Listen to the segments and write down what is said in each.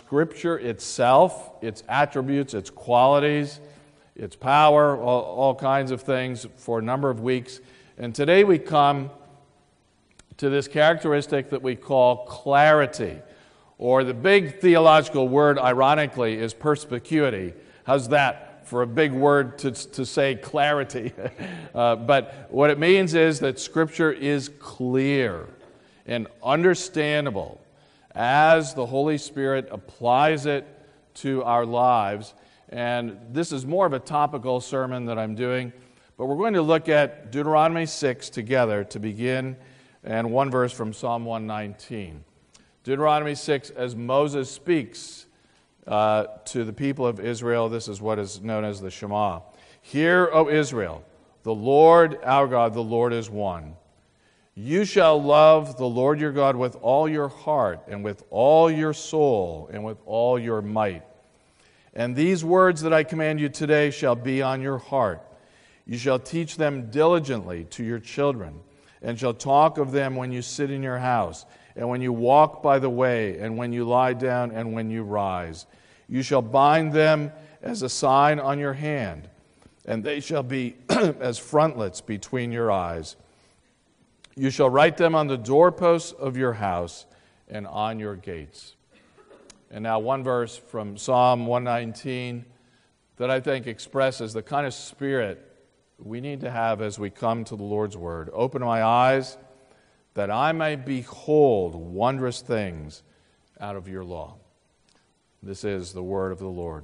Scripture itself, its attributes, its qualities, its power, all kinds of things for a number of weeks. And today we come to this characteristic that we call clarity, or the big theological word, ironically, is perspicuity. How's that for a big word to say clarity? But what it means is that Scripture is clear and understandable as the Holy Spirit applies it to our lives. And this is more of a topical sermon that I'm doing, but we're going to look at Deuteronomy 6 together to begin, and one verse from Psalm 119. Deuteronomy 6, as Moses speaks to the people of Israel, this is what is known as the Shema. Hear, O Israel, the Lord our God, the Lord is one. You shall love the Lord your God with all your heart, and with all your soul, and with all your might. And these words that I command you today shall be on your heart. You shall teach them diligently to your children, and shall talk of them when you sit in your house, and when you walk by the way, and when you lie down, and when you rise. You shall bind them as a sign on your hand, and they shall be as frontlets between your eyes. You shall write them on the doorposts of your house and on your gates. And now one verse from Psalm 119 that I think expresses the kind of spirit we need to have as we come to the Lord's Word. Open my eyes that I may behold wondrous things out of your law. This is the word of the Lord.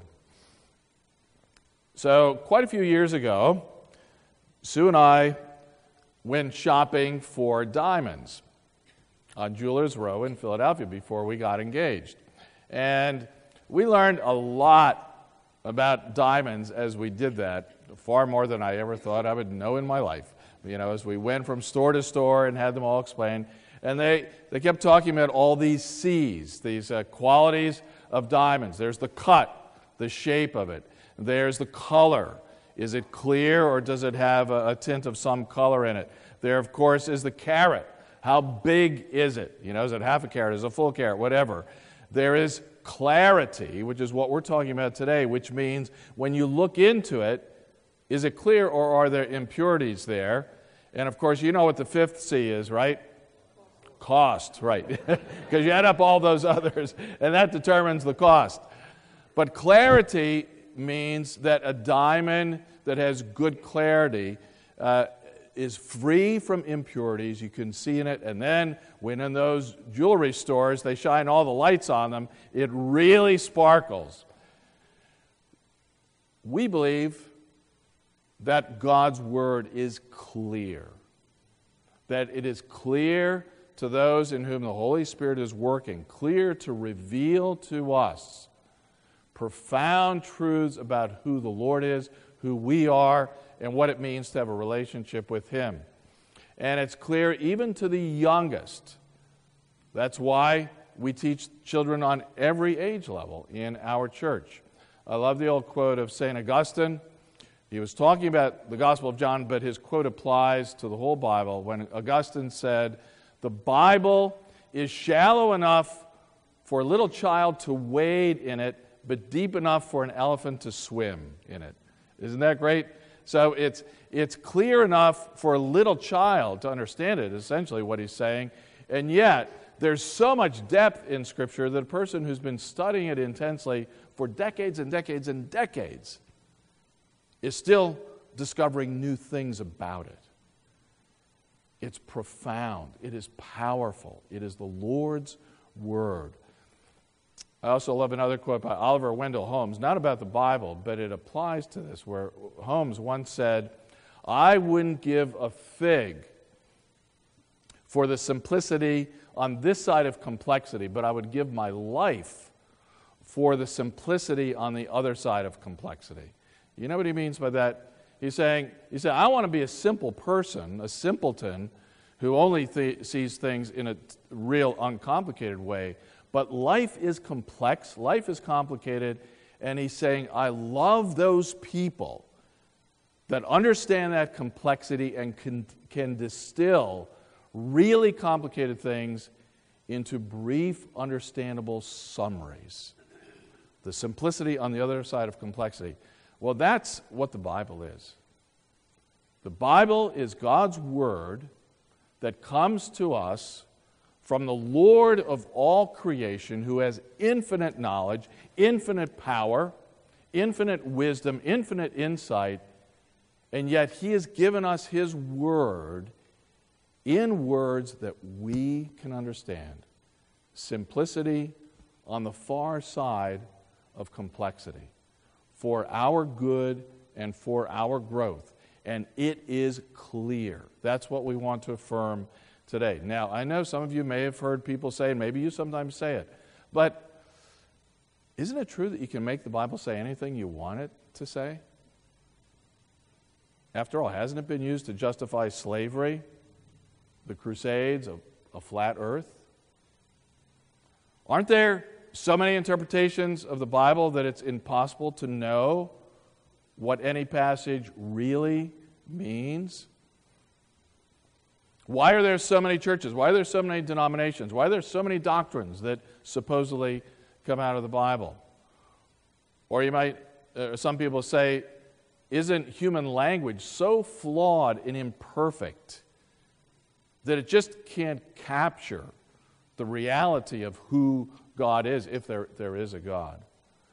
So, quite a few years ago, Sue and I went shopping for diamonds on Jewelers Row in Philadelphia before we got engaged. And we learned a lot about diamonds as we did that, far more than I ever thought I would know in my life. You know, as we went from store to store and had them all explained. And they kept talking about all these C's, these qualities of diamonds. There's the cut, the shape of it. There's the color. Is it clear or does it have a tint of some color in it? There, of course, is the carat. How big is it? You know, is it half a carat? Is it a full carat? Whatever. There is clarity, which is what we're talking about today, which means when you look into it, is it clear or are there impurities there? And, of course, you know what the fifth C is, right? Cost, right. Because you add up all those others, and that determines the cost. But clarity means that a diamond that has good clarity is free from impurities. You can see in it, and then when in those jewelry stores they shine all the lights on them, it really sparkles. We believe that God's Word is clear, that it is clear to those in whom the Holy Spirit is working, clear to reveal to us profound truths about who the Lord is, who we are, and what it means to have a relationship with Him. And it's clear even to the youngest. That's why we teach children on every age level in our church. I love the old quote of St. Augustine. He was talking about the Gospel of John, but his quote applies to the whole Bible when Augustine said, "The Bible is shallow enough for a little child to wade in it, but deep enough for an elephant to swim in it." Isn't that great? So it's clear enough for a little child to understand it, essentially what he's saying, and yet there's so much depth in Scripture that a person who's been studying it intensely for decades and decades and decades is still discovering new things about it. It's profound. It is powerful. It is the Lord's Word. I also love another quote by Oliver Wendell Holmes, not about the Bible, but it applies to this, where Holmes once said, "I wouldn't give a fig for the simplicity on this side of complexity, but I would give my life for the simplicity on the other side of complexity." You know what he means by that? He's saying, I want to be a simple person, a simpleton, who only sees things in a real uncomplicated way. But life is complex, life is complicated, and he's saying, I love those people that understand that complexity and can distill really complicated things into brief, understandable summaries. The simplicity on the other side of complexity. Well, that's what the Bible is. The Bible is God's Word that comes to us from the Lord of all creation, who has infinite knowledge, infinite power, infinite wisdom, infinite insight, and yet He has given us His Word in words that we can understand. Simplicity on the far side of complexity, for our good and for our growth. And it is clear. That's what we want to affirm today. Now, I know some of you may have heard people say, and maybe you sometimes say it, but isn't it true that you can make the Bible say anything you want it to say? After all, hasn't it been used to justify slavery, the Crusades, a flat earth? Aren't there so many interpretations of the Bible that it's impossible to know what any passage really means? Why are there so many churches? Why are there so many denominations? Why are there so many doctrines that supposedly come out of the Bible? Or some people say, isn't human language so flawed and imperfect that it just can't capture the reality of who God is, if there is a God?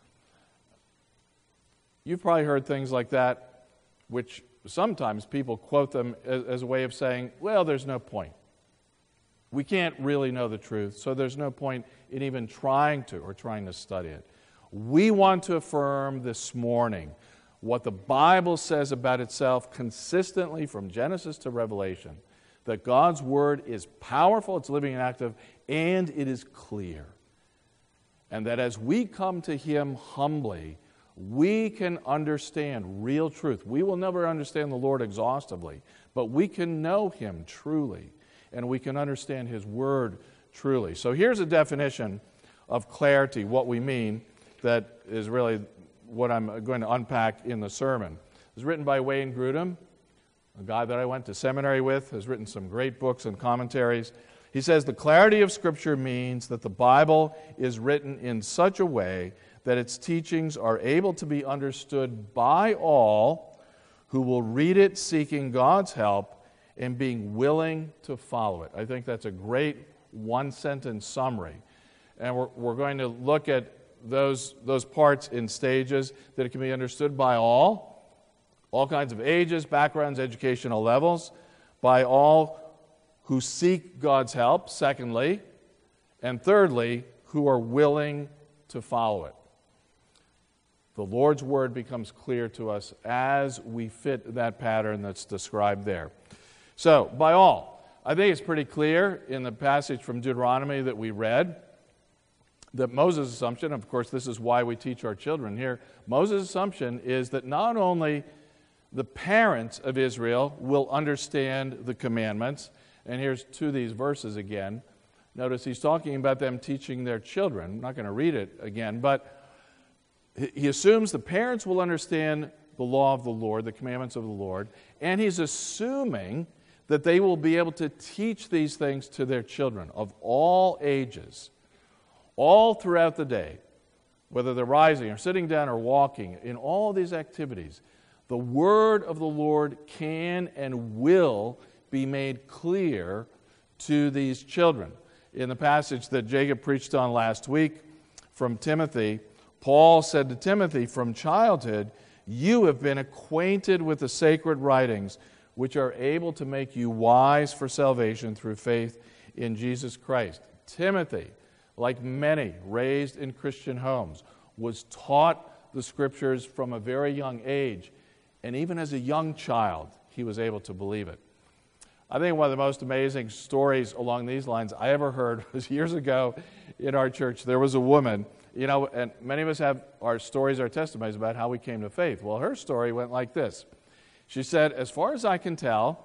You've probably heard things like that, which sometimes people quote them as a way of saying, well, there's no point. We can't really know the truth, so there's no point in even trying to study it. We want to affirm this morning what the Bible says about itself consistently from Genesis to Revelation, that God's Word is powerful, it's living and active, and it is clear. And that as we come to Him humbly, we can understand real truth. We will never understand the Lord exhaustively, but we can know Him truly, and we can understand His Word truly. So here's a definition of clarity, what we mean, that is really what I'm going to unpack in the sermon. It was written by Wayne Grudem, a guy that I went to seminary with, has written some great books and commentaries. He says the clarity of Scripture means that the Bible is written in such a way that its teachings are able to be understood by all who will read it seeking God's help and being willing to follow it. I think that's a great one-sentence summary. And we're going to look at those parts in stages, that it can be understood by all kinds of ages, backgrounds, educational levels, by all who seek God's help, secondly, and thirdly, who are willing to follow it. The Lord's Word becomes clear to us as we fit that pattern that's described there. So, by all, I think it's pretty clear in the passage from Deuteronomy that we read that Moses' assumption, of course this is why we teach our children here, Moses' assumption is that not only the parents of Israel will understand the commandments, and here's to these verses again. Notice he's talking about them teaching their children. I'm not going to read it again, but he assumes the parents will understand the law of the Lord, the commandments of the Lord, and he's assuming that they will be able to teach these things to their children of all ages, all throughout the day, whether they're rising or sitting down or walking, in all these activities. The word of the Lord can and will be made clear to these children. In the passage that Jacob preached on last week from Timothy, Paul said to Timothy, from childhood, you have been acquainted with the sacred writings, which are able to make you wise for salvation through faith in Jesus Christ. Timothy, like many raised in Christian homes, was taught the Scriptures from a very young age, and even as a young child, he was able to believe it. I think one of the most amazing stories along these lines I ever heard was years ago in our church. There was a woman, and many of us have our stories, our testimonies about how we came to faith. Well, her story went like this. She said, as far as I can tell,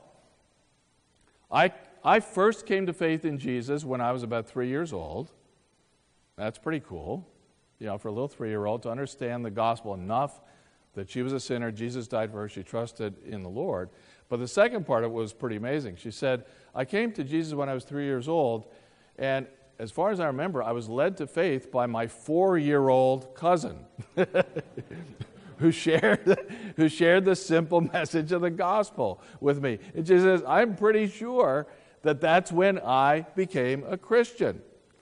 I first came to faith in Jesus when I was about 3 years old. That's pretty cool, for a little 3-year-old to understand the gospel enough that she was a sinner, Jesus died for her, she trusted in the Lord. But the second part of it was pretty amazing. She said, I came to Jesus when I was 3 years old, and as far as I remember, I was led to faith by my 4-year-old cousin who shared the simple message of the gospel with me. And she says, I'm pretty sure that that's when I became a Christian.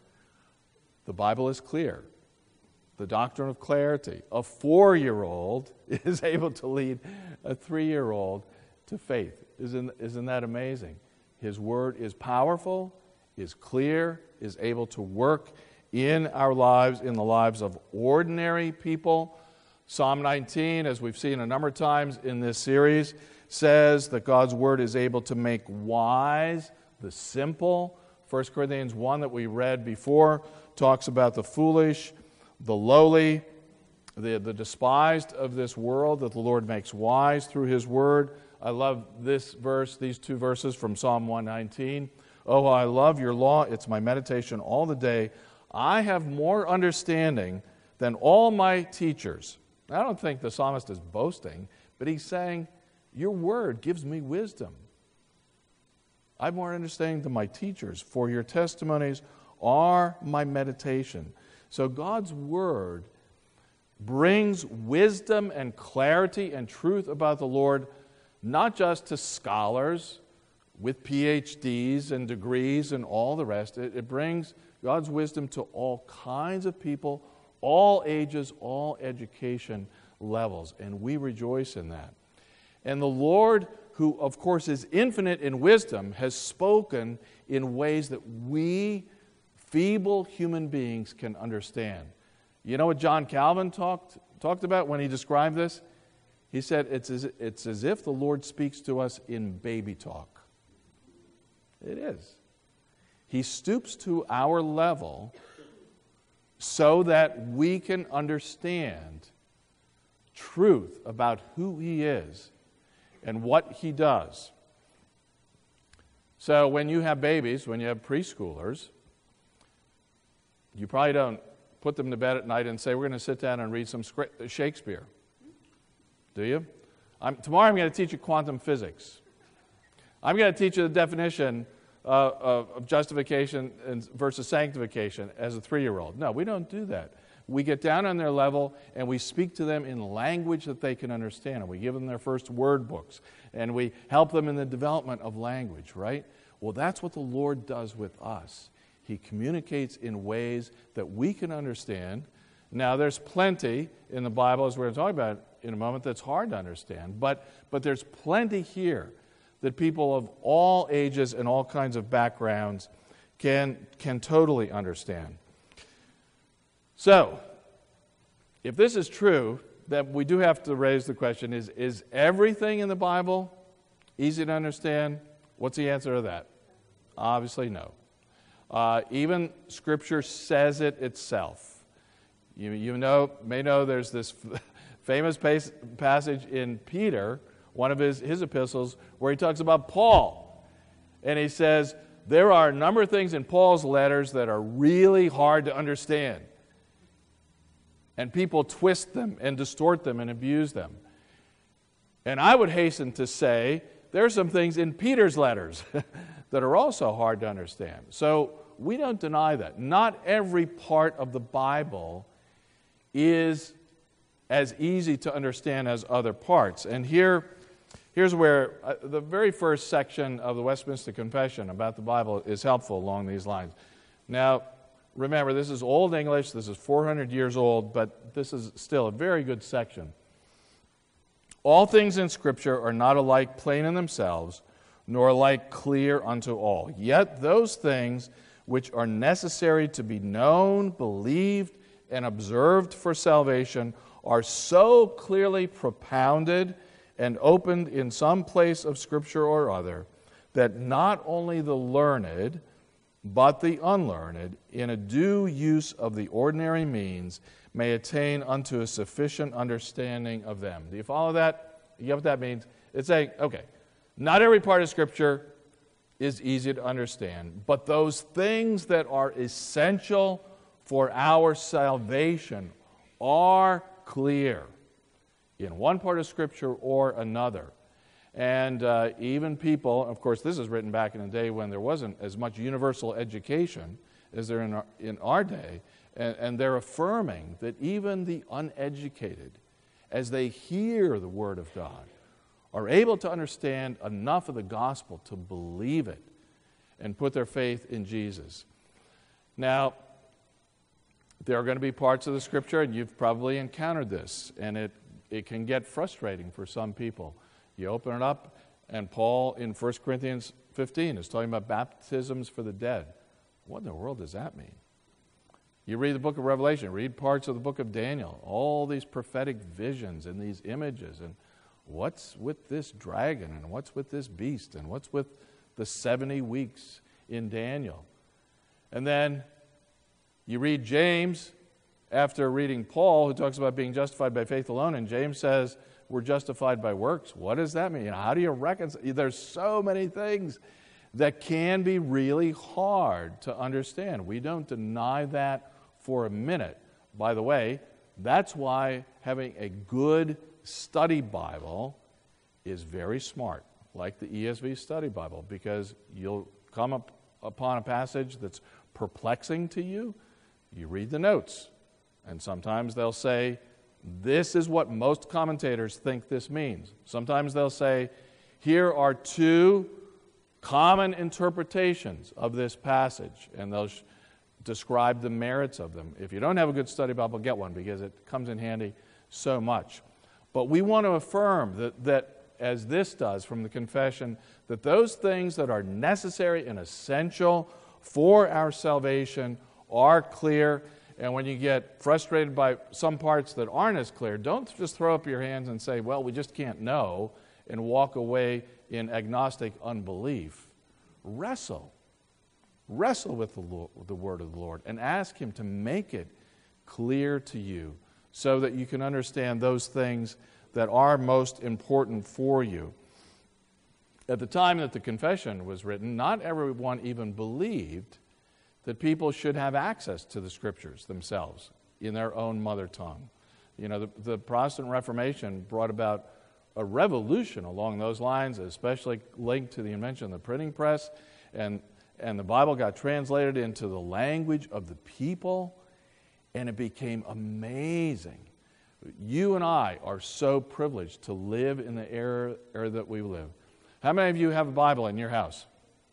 The Bible is clear. The doctrine of clarity. A 4-year-old is able to lead a 3-year-old to faith. Isn't that amazing? His word is powerful, is clear, is able to work in our lives, in the lives of ordinary people. Psalm 19, as we've seen a number of times in this series, says that God's word is able to make wise the simple. 1 Corinthians 1 that we read before talks about the foolish, the lowly, the despised of this world that the Lord makes wise through his word. I love this verse, these 2 verses from Psalm 119. Oh, I love your law. It's my meditation all the day. I have more understanding than all my teachers. I don't think the psalmist is boasting, but he's saying, your word gives me wisdom. I have more understanding than my teachers, for your testimonies are my meditation. So God's word brings wisdom and clarity and truth about the Lord, not just to scholars with PhDs and degrees and all the rest. It brings God's wisdom to all kinds of people, all ages, all education levels, and we rejoice in that. And the Lord, who of course is infinite in wisdom, has spoken in ways that we feeble human beings can understand. You know what John Calvin talked about when he described this? He said it's as if the Lord speaks to us in baby talk. It is. He stoops to our level so that we can understand truth about who he is and what he does. So when you have babies, when you have preschoolers, you probably don't put them to bed at night and say, we're going to sit down and read some Shakespeare. Do you? Tomorrow I'm going to teach you quantum physics. I'm going to teach you the definition of justification versus sanctification as a 3-year-old. No, we don't do that. We get down on their level and we speak to them in language that they can understand. And we give them their first word books. And we help them in the development of language, right? Well, that's what the Lord does with us. He communicates in ways that we can understand. Now, there's plenty in the Bible, as we're going to talk about in a moment, that's hard to understand. But there's plenty here that people of all ages and all kinds of backgrounds can totally understand. So, if this is true, then we do have to raise the question, is everything in the Bible easy to understand? What's the answer to that? Obviously, no. Even Scripture says it itself. You may know there's this famous passage in Peter, one of his epistles, where he talks about Paul. And he says, there are a number of things in Paul's letters that are really hard to understand. And people twist them and distort them and abuse them. And I would hasten to say, there are some things in Peter's letters that are also hard to understand. So we don't deny that. Not every part of the Bible is as easy to understand as other parts. And here's where the very first section of the Westminster Confession about the Bible is helpful along these lines. Now, remember, this is Old English. This is 400 years old, but this is still a very good section. All things in Scripture are not alike plain in themselves, nor alike clear unto all. Yet those things which are necessary to be known, believed, and observed for salvation are so clearly propounded and opened in some place of Scripture or other, that not only the learned, but the unlearned, in a due use of the ordinary means, may attain unto a sufficient understanding of them. Do you follow that? You get what that means? It's saying, okay, not every part of Scripture is easy to understand, but those things that are essential for our salvation are clear in one part of Scripture or another. And even people, of course, this is written back in a day when there wasn't as much universal education as they're in our day, and they're affirming that even the uneducated, as they hear the Word of God, are able to understand enough of the gospel to believe it and put their faith in Jesus. Now, there are going to be parts of the Scripture, and you've probably encountered this, and it can get frustrating for some people. You open it up, and Paul in 1 Corinthians 15 is talking about baptisms for the dead. What in the world does that mean? You read the book of Revelation, read parts of the book of Daniel, all these prophetic visions and these images, and what's with this dragon, and what's with this beast, and what's with the 70 weeks in Daniel? And then you read James after reading Paul, who talks about being justified by faith alone, and James says we're justified by works. What does that mean? How do you reconcile? There's so many things that can be really hard to understand. We don't deny that for a minute. By the way, that's why having a good study Bible is very smart, like the ESV study Bible, because you'll come upon a passage that's perplexing to you. You read the notes, and sometimes they'll say, this is what most commentators think this means. Sometimes they'll say, here are two common interpretations of this passage, and they'll describe the merits of them. If you don't have a good study Bible, get one, because it comes in handy so much. But we want to affirm that as this does from the confession, that those things that are necessary and essential for our salvation are clear. And when you get frustrated by some parts that aren't as clear, don't just throw up your hands and say, well, we just can't know, and walk away in agnostic unbelief. Wrestle with the word of the Lord and ask Him to make it clear to you so that you can understand those things that are most important for you. At the time that the confession was written, not everyone even believed that people should have access to the Scriptures themselves in their own mother tongue. You know, the Protestant Reformation brought about a revolution along those lines, especially linked to the invention of the printing press, and the Bible got translated into the language of the people, and it became amazing. You and I are so privileged to live in the era that we live. How many of you have a Bible in your house?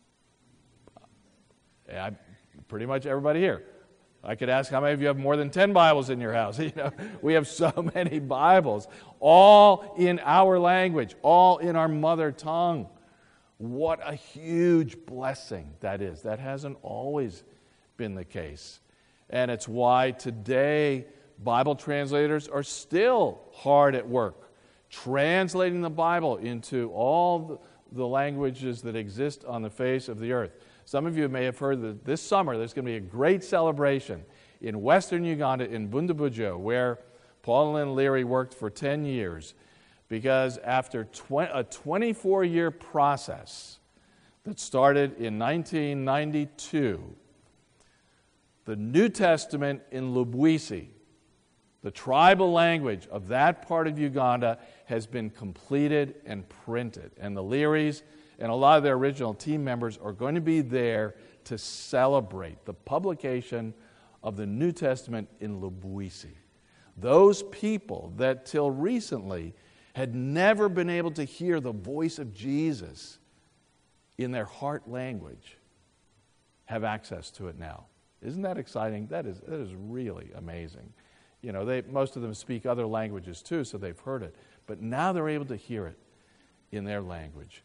Pretty much everybody here. I could ask how many of you have more than 10 Bibles in your house. You know, we have so many Bibles, all in our language, all in our mother tongue. What a huge blessing that is. That hasn't always been the case. And it's why today Bible translators are still hard at work, translating the Bible into all the languages that exist on the face of the earth. Some of you may have heard that this summer there's going to be a great celebration in western Uganda, in Bundabujo, where Paul and Lynn Leary worked for 10 years, because after a 24-year process that started in 1992, the New Testament in Lubwisi, the tribal language of that part of Uganda, has been completed and printed. And the Learys and a lot of their original team members are going to be there to celebrate the publication of the New Testament in Lubwisi. Those people that till recently had never been able to hear the voice of Jesus in their heart language have access to it now. Isn't that exciting? That is really amazing. You know, most of them speak other languages too, so they've heard it. But now they're able to hear it in their language.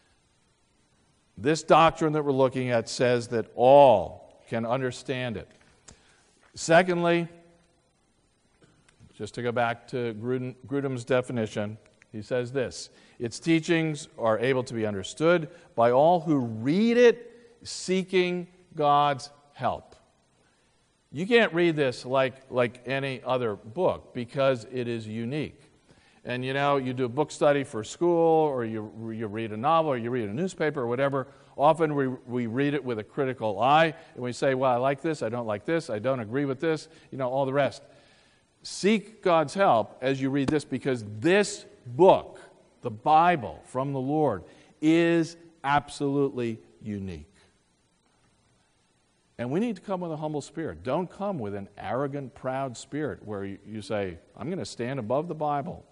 This doctrine that we're looking at says that all can understand it. Secondly, just to go back to Grudem's definition, he says this: its teachings are able to be understood by all who read it seeking God's help. You can't read this like any other book because it is unique. And you know, you do a book study for school, or you read a novel, or you read a newspaper, or whatever. Often we read it with a critical eye, and we say, well, I like this, I don't like this, I don't agree with this, you know, all the rest. Seek God's help as you read this, because this book, the Bible from the Lord, is absolutely unique. And we need to come with a humble spirit. Don't come with an arrogant, proud spirit where you say, I'm going to stand above the Bible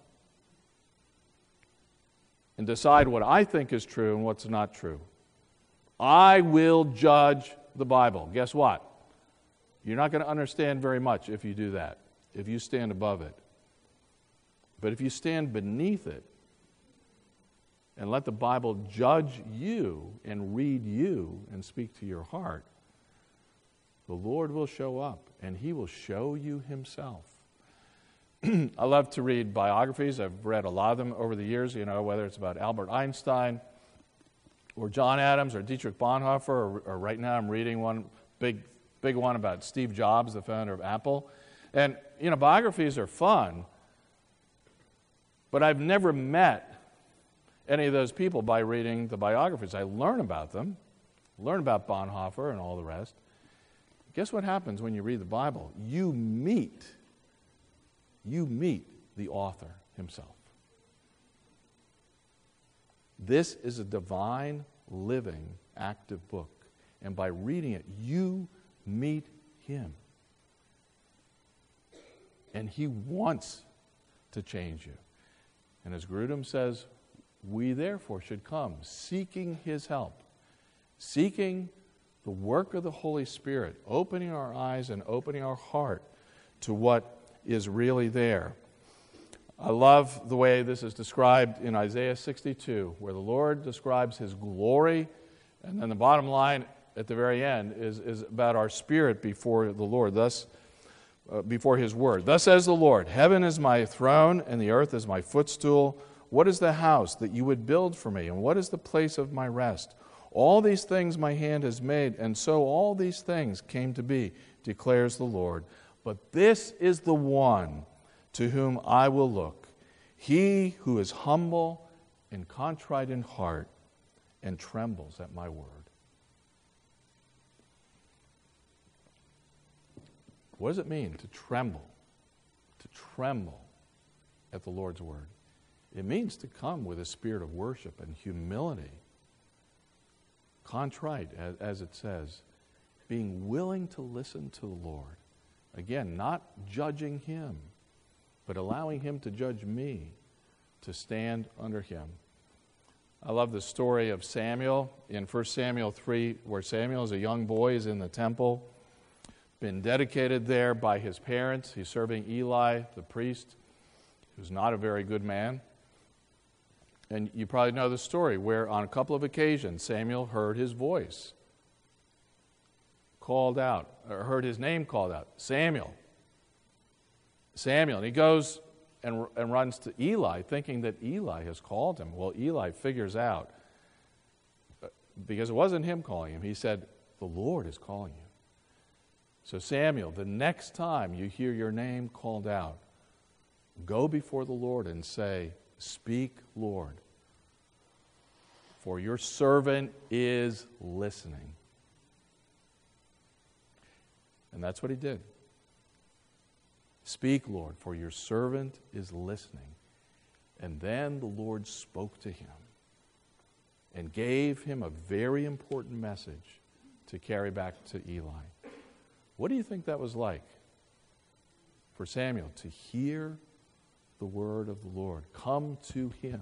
and decide what I think is true and what's not true. I will judge the Bible. Guess what? You're not going to understand very much if you do that, if you stand above it. But if you stand beneath it and let the Bible judge you and read you and speak to your heart, the Lord will show up and He will show you Himself. I love to read biographies. I've read a lot of them over the years, whether it's about Albert Einstein or John Adams or Dietrich Bonhoeffer, or right now I'm reading one, big one about Steve Jobs, the founder of Apple. And, biographies are fun, but I've never met any of those people by reading the biographies. I learn about them, learn about Bonhoeffer and all the rest. Guess what happens when you read the Bible? You meet the author himself. This is a divine, living, active book. And by reading it, you meet Him. And He wants to change you. And as Grudem says, we therefore should come seeking His help, seeking the work of the Holy Spirit, opening our eyes and opening our heart to what is really there. I love the way this is described in Isaiah 62, where the Lord describes His glory, and then the bottom line at the very end is about our spirit before the Lord, before His Word. Thus says the Lord, heaven is my throne, and the earth is my footstool. What is the house that you would build for me, and what is the place of my rest? All these things my hand has made, and so all these things came to be, declares the Lord. But this is the one to whom I will look, he who is humble and contrite in heart and trembles at my word. What does it mean to tremble? To tremble at the Lord's word. It means to come with a spirit of worship and humility. Contrite, as it says, being willing to listen to the Lord. Again, not judging Him, but allowing Him to judge me, to stand under Him. I love the story of Samuel in 1 Samuel 3, where Samuel, as a young boy, is in the temple, been dedicated there by his parents. He's serving Eli, the priest, who's not a very good man. And you probably know the story where on a couple of occasions Samuel heard his voice called out, or heard his name called out, Samuel, Samuel. And he goes and runs to Eli, thinking that Eli has called him. Well, Eli figures out, because it wasn't him calling him, he said, the Lord is calling you. So Samuel, the next time you hear your name called out, go before the Lord and say, speak, Lord, for your servant is listening. And that's what he did. Speak, Lord, for your servant is listening. And then the Lord spoke to him and gave him a very important message to carry back to Eli. What do you think that was like for Samuel to hear the word of the Lord come to him?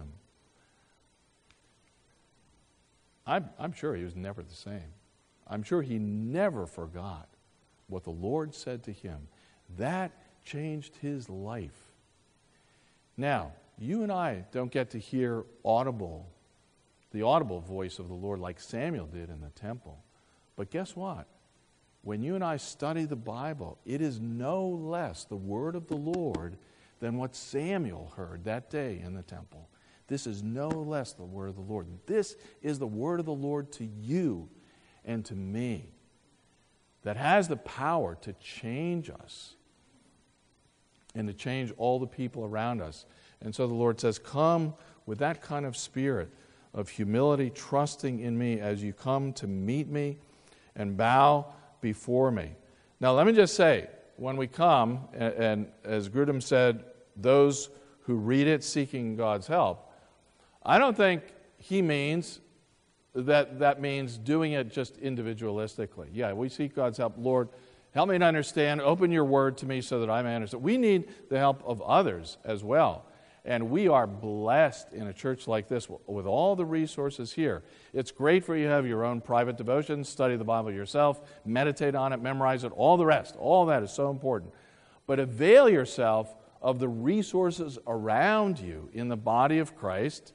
I'm sure he was never the same. I'm sure he never forgot what the Lord said to him. That changed his life. Now, you and I don't get to hear the audible voice of the Lord like Samuel did in the temple. But guess what? When you and I study the Bible, it is no less the word of the Lord than what Samuel heard that day in the temple. This is no less the word of the Lord. This is the word of the Lord to you and to me that has the power to change us and to change all the people around us. And so the Lord says, come with that kind of spirit of humility, trusting in me as you come to meet me and bow before me. Now, let me just say, when we come, and as Grudem said, those who read it seeking God's help, I don't think he means that means doing it just individualistically. Yeah, we seek God's help. Lord, help me to understand. Open your word to me so that I may understand. We need the help of others as well. And we are blessed in a church like this with all the resources here. It's great for you to have your own private devotions, study the Bible yourself, meditate on it, memorize it, all the rest. All that is so important. But avail yourself of the resources around you in the body of Christ,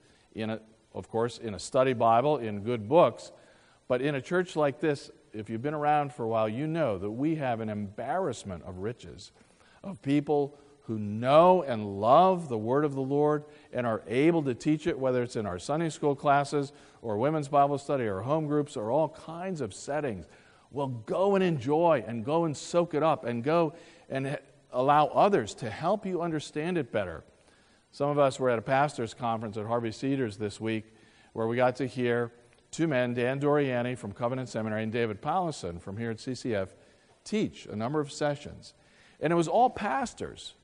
of course, in a study Bible, in good books. But in a church like this, if you've been around for a while, you know that we have an embarrassment of riches, of people who know and love the Word of the Lord and are able to teach it, whether it's in our Sunday school classes or women's Bible study or home groups or all kinds of settings. Well, go and enjoy and go and soak it up and go and allow others to help you understand it better. Some of us were at a pastor's conference at Harvey Cedars this week where we got to hear two men, Dan Doriani from Covenant Seminary and David Powlison from here at CCF, teach a number of sessions. And it was all pastors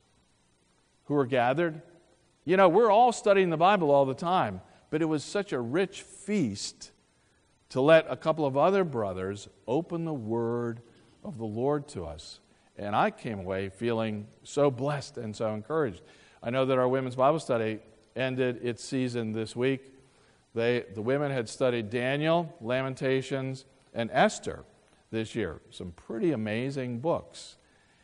who were gathered. You know, we're all studying the Bible all the time, but it was such a rich feast to let a couple of other brothers open the Word of the Lord to us. And I came away feeling so blessed and so encouraged. I know that our women's Bible study ended its season this week. The women had studied Daniel, Lamentations, and Esther this year. Some pretty amazing books.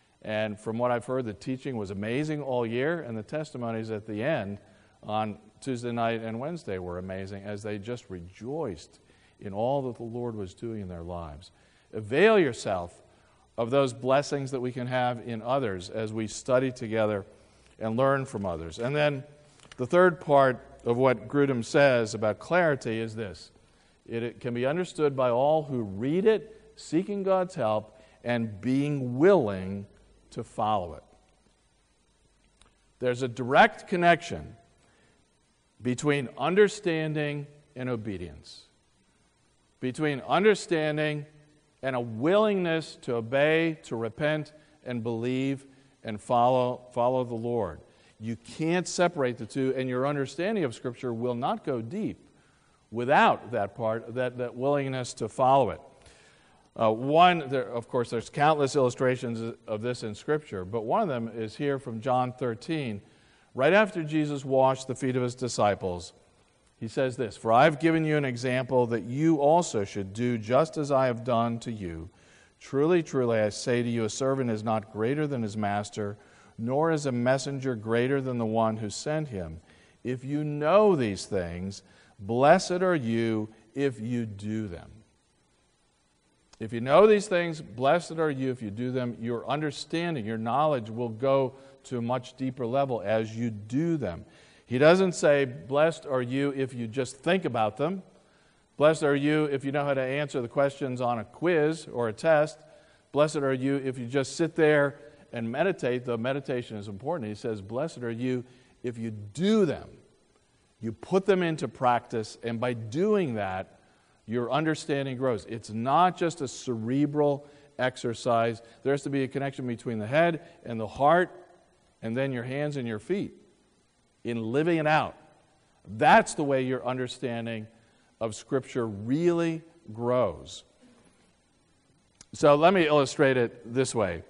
And from what I've heard, the teaching was amazing all year, and the testimonies at the end on Tuesday night and Wednesday were amazing as they just rejoiced in all that the Lord was doing in their lives. Avail yourself of those blessings that we can have in others as we study together and learn from others. And then the third part of what Grudem says about clarity is this. It can be understood by all who read it, seeking God's help, and being willing to follow it. There's a direct connection between understanding and obedience, between understanding and a willingness to obey, to repent, and believe, and follow the Lord. You can't separate the two, and your understanding of Scripture will not go deep without that part, that willingness to follow it. Of course, there's countless illustrations of this in Scripture, but one of them is here from John 13. Right after Jesus washed the feet of his disciples, he says this, "For I have given you an example that you also should do just as I have done to you. Truly, truly, I say to you, a servant is not greater than his master, nor is a messenger greater than the one who sent him. If you know these things, blessed are you if you do them." If you know these things, blessed are you if you do them. Your understanding, your knowledge will go to a much deeper level as you do them. He doesn't say, blessed are you if you just think about them. Blessed are you if you know how to answer the questions on a quiz or a test. Blessed are you if you just sit there and meditate, though meditation is important. He says, blessed are you if you do them. You put them into practice, and by doing that, your understanding grows. It's not just a cerebral exercise. There has to be a connection between the head and the heart, and then your hands and your feet in living it out. That's the way your understanding of Scripture really grows. So let me illustrate it this way.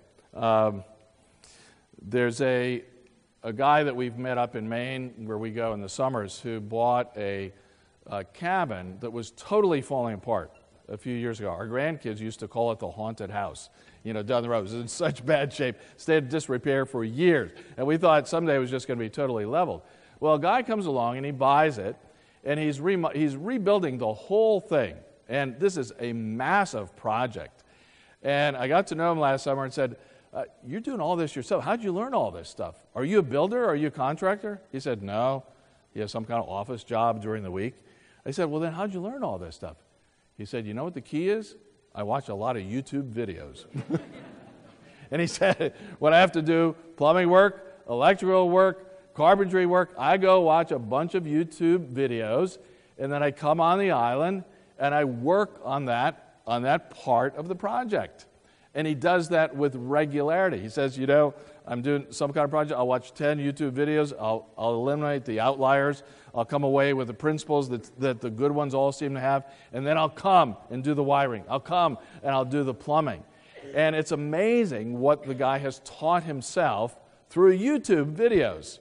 There's a guy that we've met up in Maine where we go in the summers who bought a cabin that was totally falling apart a few years ago. Our grandkids used to call it the haunted house. Down the road. It was in such bad shape. Stayed in disrepair for years. And we thought someday it was just going to be totally leveled. Well, a guy comes along and he buys it, and he's rebuilding the whole thing. And this is a massive project. And I got to know him last summer and said, you're doing all this yourself. How'd you learn all this stuff? Are you a builder? Are you a contractor? He said, no. He has some kind of office job during the week. I said, well, then how'd you learn all this stuff? He said, you know what the key is? I watch a lot of YouTube videos. And he said, when I have to do plumbing work, electrical work, carpentry work, I go watch a bunch of YouTube videos, and then I come on the island, and I work on that part of the project. And he does that with regularity. He says, I'm doing some kind of project, I'll watch 10 YouTube videos, I'll eliminate the outliers, I'll come away with the principles that the good ones all seem to have, and then I'll come and do the wiring. I'll come and I'll do the plumbing. And it's amazing what the guy has taught himself through YouTube videos.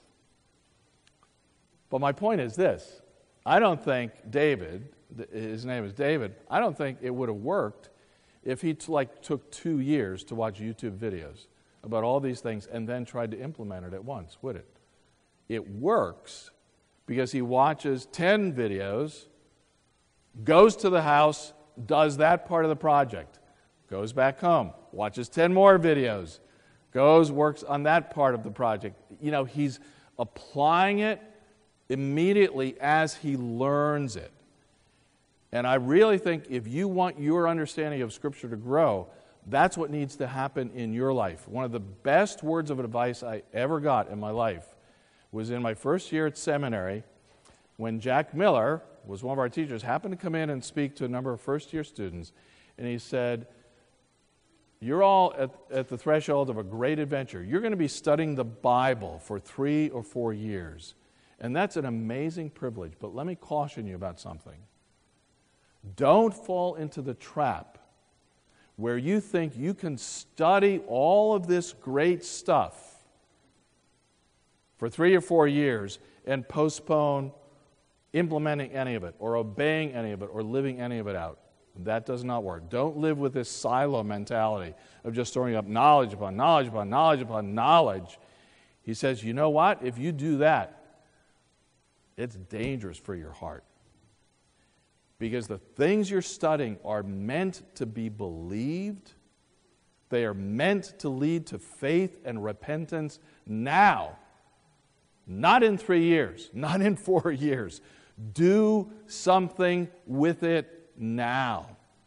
But my point is this. I don't think David, his name is David, I don't think it would have worked if he took 2 years to watch YouTube videos about all these things and then tried to implement it at once, would it? It works because he watches 10 videos, goes to the house, does that part of the project, goes back home, watches 10 more videos, goes, works on that part of the project. You know, he's applying it immediately as he learns it. And I really think if you want your understanding of Scripture to grow, that's what needs to happen in your life. One of the best words of advice I ever got in my life was in my first year at seminary when Jack Miller was one of our teachers, happened to come in and speak to a number of first-year students, and he said, you're all at the threshold of a great adventure. You're going to be studying the Bible for 3 or 4 years, and that's an amazing privilege, but let me caution you about something. Don't fall into the trap where you think you can study all of this great stuff for 3 or 4 years and postpone implementing any of it or obeying any of it or living any of it out. That does not work. Don't live with this silo mentality of just storing up knowledge upon knowledge upon knowledge upon knowledge. He says, you know what? If you do that, it's dangerous for your heart. Because the things you're studying are meant to be believed. They are meant to lead to faith and repentance now. Not in 3 years, not in 4 years. Do something with it now.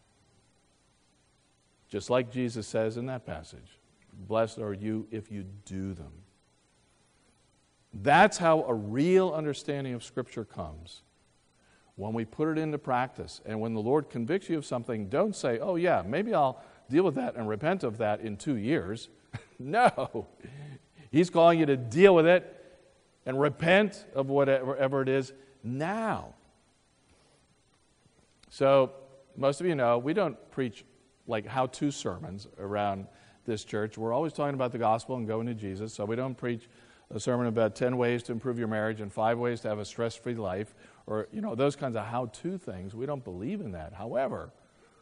Just like Jesus says in that passage, blessed are you if you do them. That's how a real understanding of Scripture comes. When we put it into practice, and when the Lord convicts you of something, don't say, oh yeah, maybe I'll deal with that and repent of that in 2 years. No. He's calling you to deal with it and repent of whatever it is now. So, most of you know, we don't preach like how-to sermons around this church. We're always talking about the gospel and going to Jesus, so we don't preach a sermon about 10 ways to improve your marriage and 5 ways to have a stress-free life, or, you know, those kinds of how-to things. We don't believe in that. However,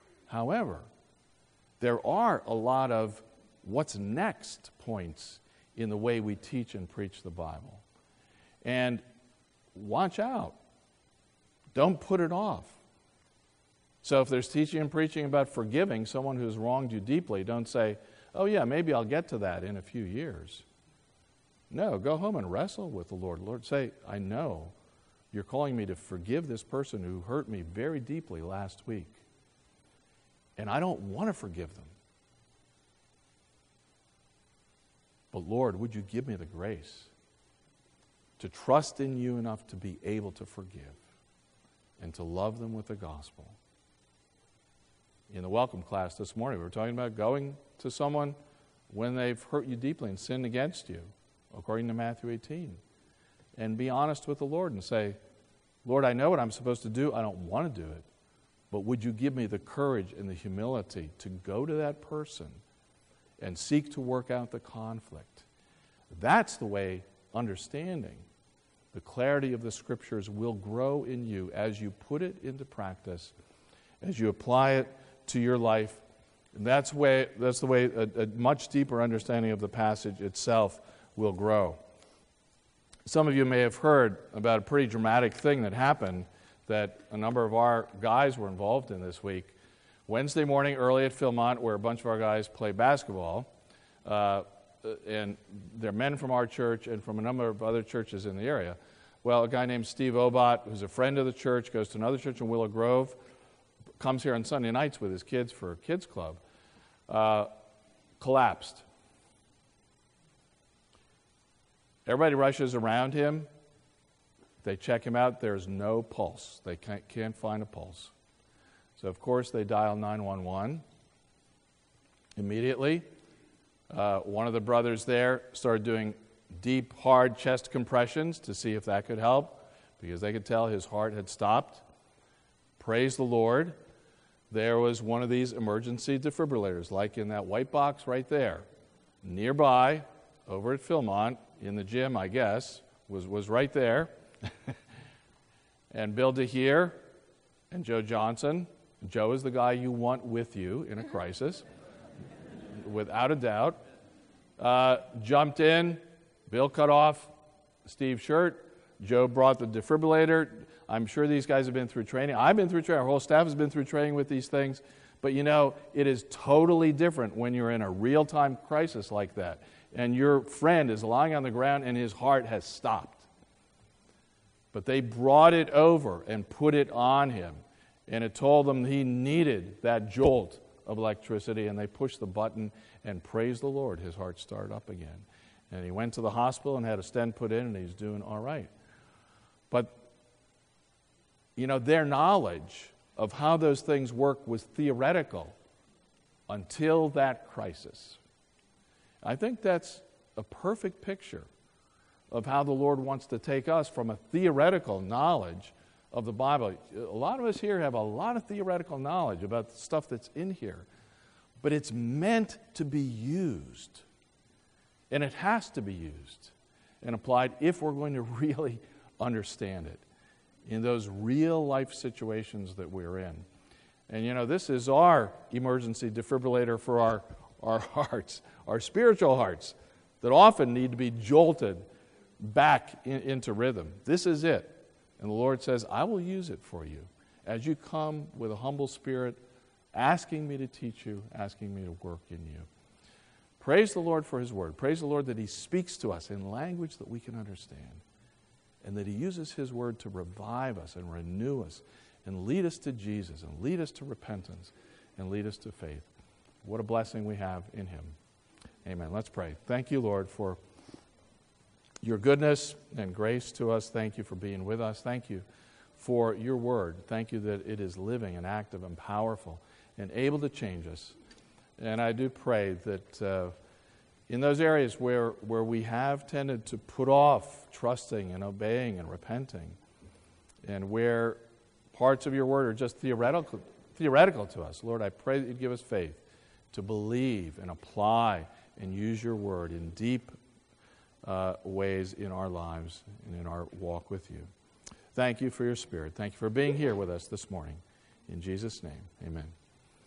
there are a lot of what's next points in the way we teach and preach the Bible. And watch out. Don't put it off. So if there's teaching and preaching about forgiving someone who's wronged you deeply, don't say, oh yeah, maybe I'll get to that in a few years. No, go home and wrestle with the Lord. Lord, say, I know you're calling me to forgive this person who hurt me very deeply last week. And I don't want to forgive them. But Lord, would you give me the grace to trust in you enough to be able to forgive and to love them with the gospel. In the welcome class this morning, we were talking about going to someone when they've hurt you deeply and sinned against you, according to Matthew 18. And be honest with the Lord and say, Lord, I know what I'm supposed to do. I don't want to do it. But would you give me the courage and the humility to go to that person and seek to work out the conflict? That's the way understanding the clarity of the Scriptures will grow in you as you put it into practice, as you apply it to your life. And that's the way a much deeper understanding of the passage itself will grow. Some of you may have heard about a pretty dramatic thing that happened that a number of our guys were involved in this week. Wednesday morning early at Philmont, where a bunch of our guys play basketball, and they're men from our church and from a number of other churches in the area. Well, a guy named Steve Obot, who's a friend of the church, goes to another church in Willow Grove, comes here on Sunday nights with his kids for a kids club, collapsed. Everybody rushes around him. They check him out. There's no pulse. They can't find a pulse. So, of course, they dial 911 immediately. One of the brothers there started doing deep, hard chest compressions to see if that could help, because they could tell his heart had stopped. Praise the Lord. There was one of these emergency defibrillators, like in that white box right there, nearby, over at Philmont, in the gym, I guess, was right there. And Bill DeHeer and Joe Johnson. Joe is the guy you want with you in a crisis, without a doubt. Jumped in. Bill cut off Steve's shirt. Joe brought the defibrillator. I'm sure these guys have been through training. I've been through training. Our whole staff has been through training with these things. But you know, it is totally different when you're in a real-time crisis like that, and your friend is lying on the ground and his heart has stopped. But they brought it over and put it on him, and it told them he needed that jolt of electricity, and they pushed the button, and praise the Lord, his heart started up again. And he went to the hospital and had a stent put in, and he's doing all right. But, you know, their knowledge of how those things work was theoretical until that crisis. I think that's a perfect picture of how the Lord wants to take us from a theoretical knowledge of the Bible. A lot of us here have a lot of theoretical knowledge about the stuff that's in here, but it's meant to be used. And it has to be used and applied if we're going to really understand it in those real life situations that we're in. And you know, this is our emergency defibrillator for our hearts, our spiritual hearts, that often need to be jolted back into rhythm. This is it. And the Lord says, I will use it for you as you come with a humble spirit, asking me to teach you, asking me to work in you. Praise the Lord for his word. Praise the Lord that he speaks to us in language that we can understand, and that he uses his word to revive us and renew us and lead us to Jesus and lead us to repentance and lead us to faith. What a blessing we have in him. Amen. Let's pray. Thank you, Lord, for your goodness and grace to us. Thank you for being with us. Thank you for your word. Thank you that it is living and active and powerful and able to change us. And I do pray that in those areas where we have tended to put off trusting and obeying and repenting, and where parts of your word are just theoretical to us, Lord, I pray that you'd give us faith to believe and apply and use your word in deep ways in our lives and in our walk with you. Thank you for your Spirit. Thank you for being here with us this morning. In Jesus' name, amen.